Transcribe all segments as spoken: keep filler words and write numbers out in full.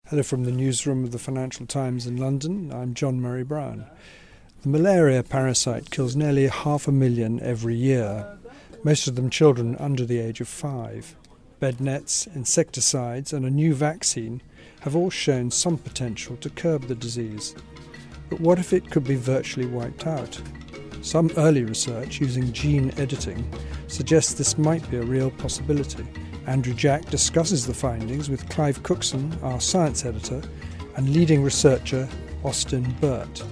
Hello from the newsroom of the Financial Times in London. I'm John Murray Brown. The malaria parasite kills nearly half a million every year, most of them children under the age of five. Bed nets, insecticides and a new vaccine have all shown some potential to curb the disease. But what if it could be virtually wiped out? Some early research using gene editing suggests this might be a real possibility. Andrew Jack discusses the findings with Clive Cookson, our science editor, and leading researcher Austin Burt.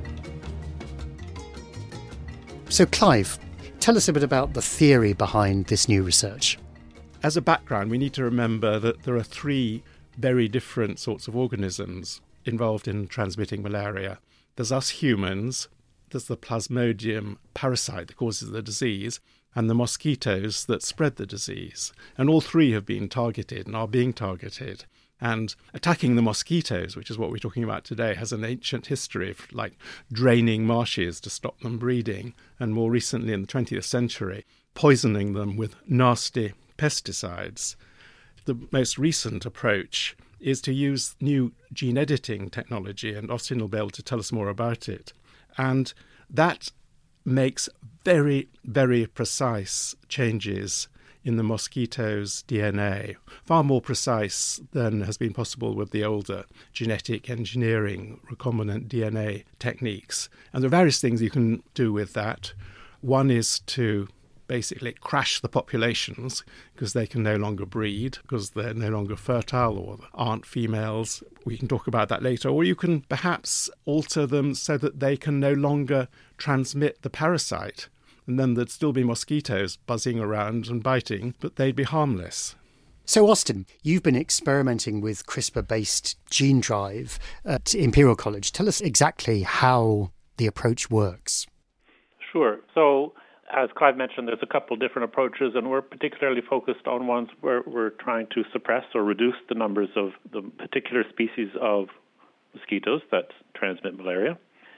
So, Clive, tell us a bit about the theory behind this new research. As a background, we need to remember that there are three very different sorts of organisms involved in transmitting malaria. There's us humans, there's the Plasmodium parasite that causes the disease, and the mosquitoes that spread the disease. And all three have been targeted and are being targeted. And attacking the mosquitoes, which is what we're talking about today, has an ancient history of like draining marshes to stop them breeding, and more recently in the twentieth century, poisoning them with nasty pesticides. The most recent approach is to use new gene editing technology, and Austin will be able to tell us more about it. And that makes very, very precise changes in the mosquito's D N A, far more precise than has been possible with the older genetic engineering recombinant D N A techniques. And there are various things you can do with that. One is to basically crash the populations because they can no longer breed, because they're no longer fertile or aren't females. We can talk about that later. Or you can perhaps alter them so that they can no longer transmit the parasite. And then there'd still be mosquitoes buzzing around and biting, but they'd be harmless. So, Austin, you've been experimenting with CRISPR-based gene drive at Imperial College. Tell us exactly how the approach works. Sure. So, as Clive mentioned, there's a couple different approaches, and we're particularly focused on ones where we're trying to suppress or reduce the numbers of the particular species of mosquitoes that transmit malaria.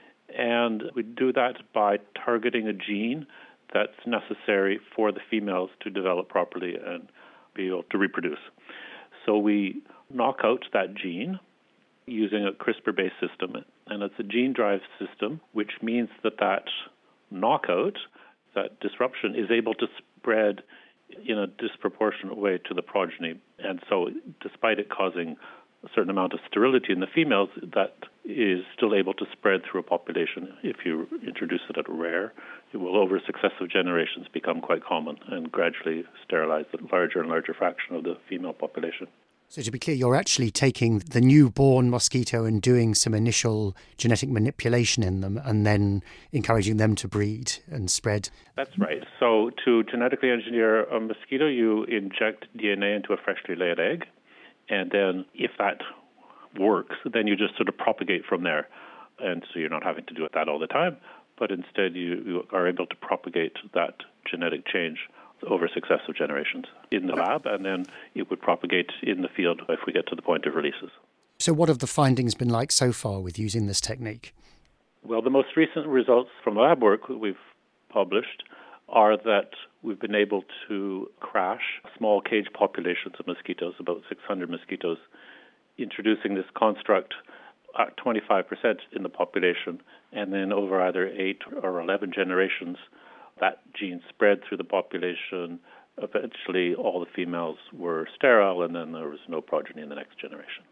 And we do that by targeting a gene that's necessary for the females to develop properly and be able to reproduce. So we knock out that gene using a CRISPR-based system, and it's a gene drive system, which means that that knockout, that disruption, is able to spread in a disproportionate way to the progeny. And so despite it causing a certain amount of sterility in the females, that is still able to spread through a population. If you introduce it at rare, it will, over successive generations, become quite common and gradually sterilize the larger and larger fraction of the female population. So to be clear, you're actually taking the newborn mosquito and doing some initial genetic manipulation in them and then encouraging them to breed and spread. That's right. So to genetically engineer a mosquito, you inject D N A into a freshly laid egg. And then if that works, then you just sort of propagate from there. And so you're not having to do that all the time, but instead you, you are able to propagate that genetic change over successive generations in the lab, and then it would propagate in the field if we get to the point of releases. So what have the findings been like so far with using this technique? Well, the most recent results from lab work that we've published are that we've been able to crash small cage populations of mosquitoes, about six hundred mosquitoes, introducing this construct at twenty-five percent in the population, and then over either eight or eleven generations, that gene spread through the population. Eventually, all the females were sterile, and then there was no progeny in the next generation.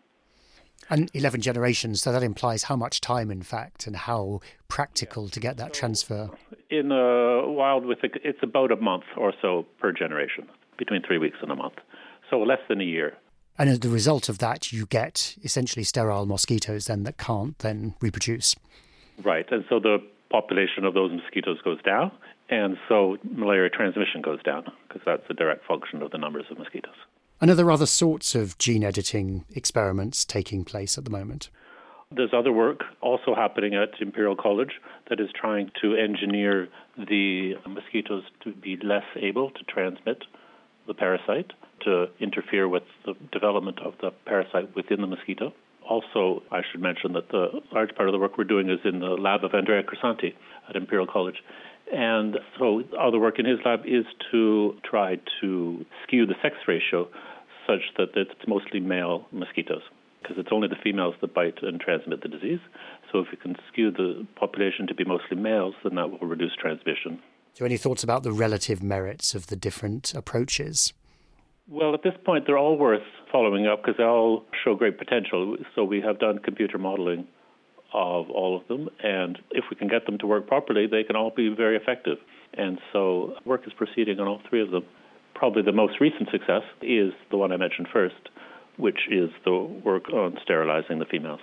And eleven generations, so that implies how much time, in fact, and how practical to get that transfer? In the wild, with the, it's about a month or so per generation, between three weeks and a month, so less than a year. And as the result of that, you get essentially sterile mosquitoes then that can't then reproduce. Right, and so the population of those mosquitoes goes down, and so malaria transmission goes down, because that's a direct function of the numbers of mosquitoes. And are there other sorts of gene editing experiments taking place at the moment? There's other work also happening at Imperial College that is trying to engineer the mosquitoes to be less able to transmit the parasite, to interfere with the development of the parasite within the mosquito. Also, I should mention that the large part of the work we're doing is in the lab of Andrea Crisanti at Imperial College. And so all the work in his lab is to try to skew the sex ratio such that it's mostly male mosquitoes. because it's only the females that bite and transmit the disease. So if you can skew the population to be mostly males, then that will reduce transmission. So any thoughts about the relative merits of the different approaches? Well, at this point, they're all worth following up because they all show great potential. So we have done computer modeling of all of them, and if we can get them to work properly, they can all be very effective. And so work is proceeding on all three of them. Probably the most recent success is the one I mentioned first, which is the work on sterilizing the females.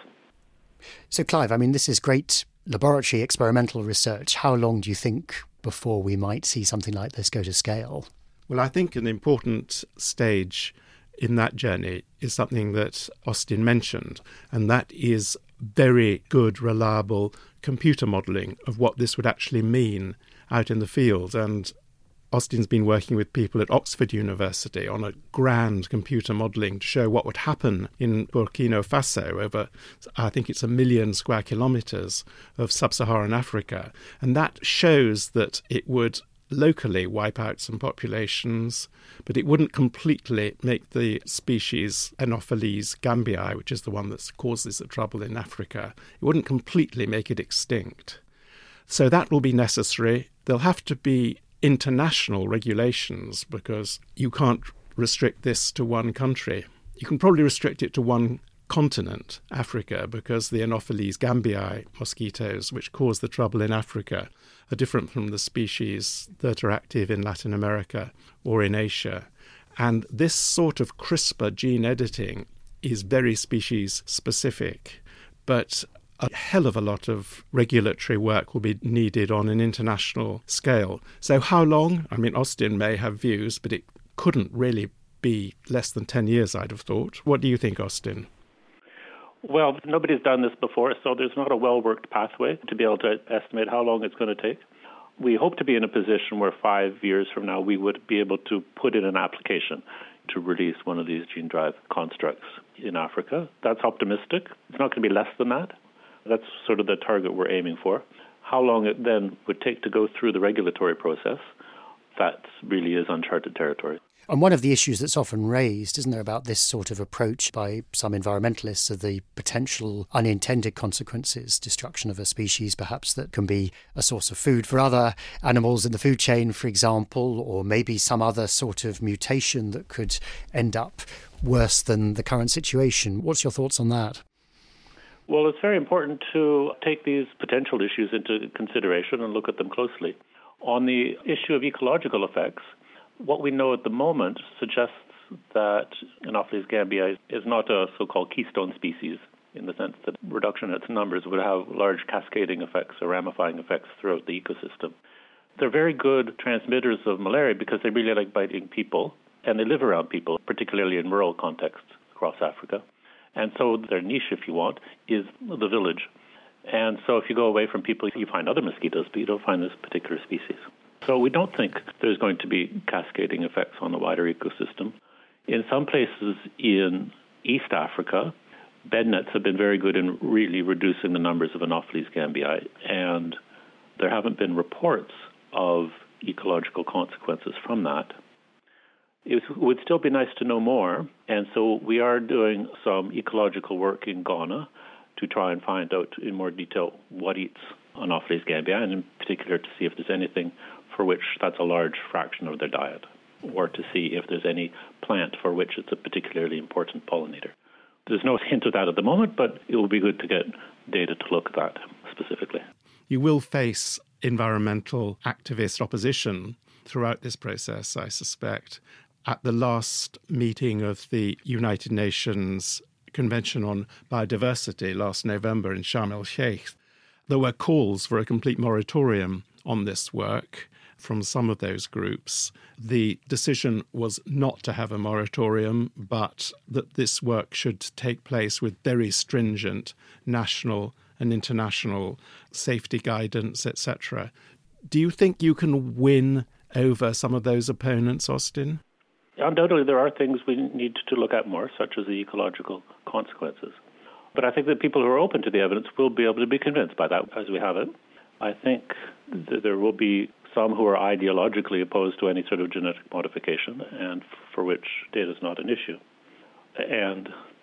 So, Clive, I mean, this is great laboratory experimental research. How long do you think before we might see something like this go to scale? Well, I think an important stage in that journey is something that Austin mentioned, and that is very good, reliable computer modelling of what this would actually mean out in the field. And Austin's been working with people at Oxford University on a grand computer modelling to show what would happen in Burkina Faso over, I think it's a million square kilometres of sub-Saharan Africa. And that shows that it would locally wipe out some populations, but it wouldn't completely make the species Anopheles gambiae, which is the one that causes the trouble in Africa, it wouldn't completely make it extinct. So that will be necessary. There'll have to be international regulations because you can't restrict this to one country. You can probably restrict it to one continent, Africa, because the Anopheles gambiae mosquitoes, which cause the trouble in Africa, are different from the species that are active in Latin America or in Asia. And this sort of CRISPR gene editing is very species specific, but a hell of a lot of regulatory work will be needed on an international scale. So how long? I mean, Austin may have views, but it couldn't really be less than ten years, I'd have thought. What do you think, Austin? Well, nobody's done this before, so there's not a well-worked pathway to be able to estimate how long it's going to take. We hope to be in a position where five years from now we would be able to put in an application to release one of these gene drive constructs in Africa. That's optimistic. It's not going to be less than that. That's sort of the target we're aiming for. How long it then would take to go through the regulatory process, that really is uncharted territory. And one of the issues that's often raised, isn't there, about this sort of approach by some environmentalists are the potential unintended consequences, destruction of a species perhaps that can be a source of food for other animals in the food chain, for example, or maybe some other sort of mutation that could end up worse than the current situation. What's your thoughts on that? Well, it's very important to take these potential issues into consideration and look at them closely. On the issue of ecological effects, what we know at the moment suggests that Anopheles gambiae is not a so-called keystone species in the sense that reduction in its numbers would have large cascading effects or ramifying effects throughout the ecosystem. They're very good transmitters of malaria because they really like biting people, and they live around people, particularly in rural contexts across Africa. And so their niche, if you want, is the village. And so if you go away from people, you find other mosquitoes, but you don't find this particular species. So we don't think there's going to be cascading effects on the wider ecosystem. In some places in East Africa, bed nets have been very good in really reducing the numbers of Anopheles gambiae, and there haven't been reports of ecological consequences from that. It would still be nice to know more, and so we are doing some ecological work in Ghana to try and find out in more detail what eats Anopheles gambiae, and in particular to see if there's anything for which that's a large fraction of their diet, or to see if there's any plant for which it's a particularly important pollinator. There's no hint of that at the moment, but it will be good to get data to look at that specifically. You will face environmental activist opposition throughout this process, I suspect. At the last meeting of the United Nations Convention on Biodiversity last November in Sharm el-Sheikh, there were calls for a complete moratorium on this work from some of those groups. The decision was not to have a moratorium, but that this work should take place with very stringent national and international safety guidance, et cetera. Do you think you can win over some of those opponents, Austin? Undoubtedly, there are things we need to look at more, such as the ecological consequences. But I think that people who are open to the evidence will be able to be convinced by that as we have it. I think that there will be some who are ideologically opposed to any sort of genetic modification and for which data is not an issue. And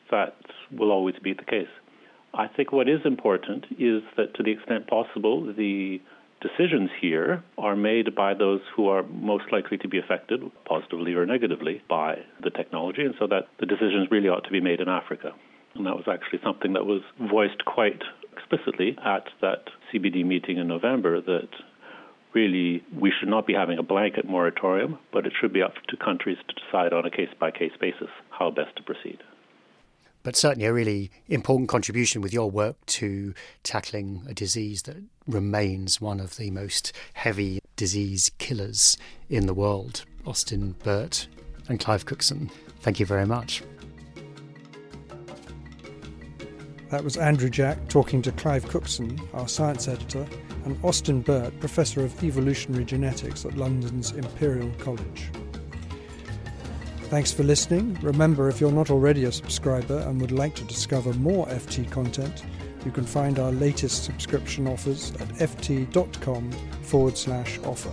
that will always be the case. I think what is important is that to the extent possible, the decisions here are made by those who are most likely to be affected, positively or negatively, by the technology, and so that the decisions really ought to be made in Africa. And that was actually something that was voiced quite explicitly at that C B D meeting in November, that really we should not be having a blanket moratorium, but it should be up to countries to decide on a case-by-case basis how best to proceed. But certainly a really important contribution with your work to tackling a disease that remains one of the most heavy disease killers in the world. Austin Burt and Clive Cookson, thank you very much. That was Andrew Jack talking to Clive Cookson, our science editor, and Austin Burt, Professor of Evolutionary Genetics at London's Imperial College. Thanks for listening. Remember, if you're not already a subscriber and would like to discover more F T content, you can find our latest subscription offers at ft.com forward slash offer.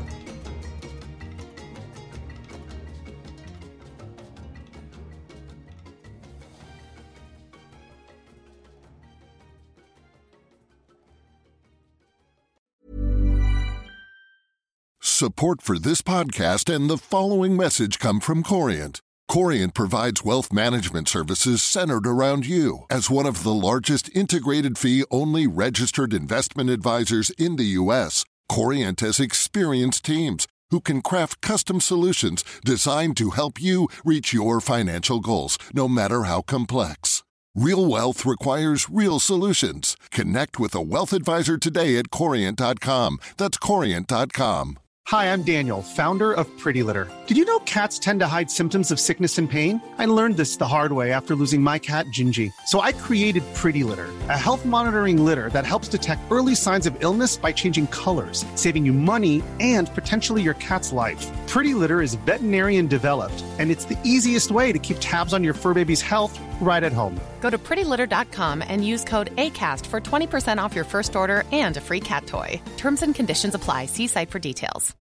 Support for this podcast and the following message come from Corient. Corient provides wealth management services centered around you. As one of the largest integrated fee-only registered investment advisors in the U S, Corient has experienced teams who can craft custom solutions designed to help you reach your financial goals, no matter how complex. Real wealth requires real solutions. Connect with a wealth advisor today at corient dot com. That's corient dot com. Hi, I'm Daniel, founder of Pretty Litter. Did you know cats tend to hide symptoms of sickness and pain? I learned this the hard way after losing my cat, Gingy. So I created Pretty Litter, a health monitoring litter that helps detect early signs of illness by changing colors, saving you money and potentially your cat's life. Pretty Litter is veterinarian developed, and it's the easiest way to keep tabs on your fur baby's health right at home. Go to pretty litter dot com and use code ACAST for twenty percent off your first order and a free cat toy. Terms and conditions apply. See site for details.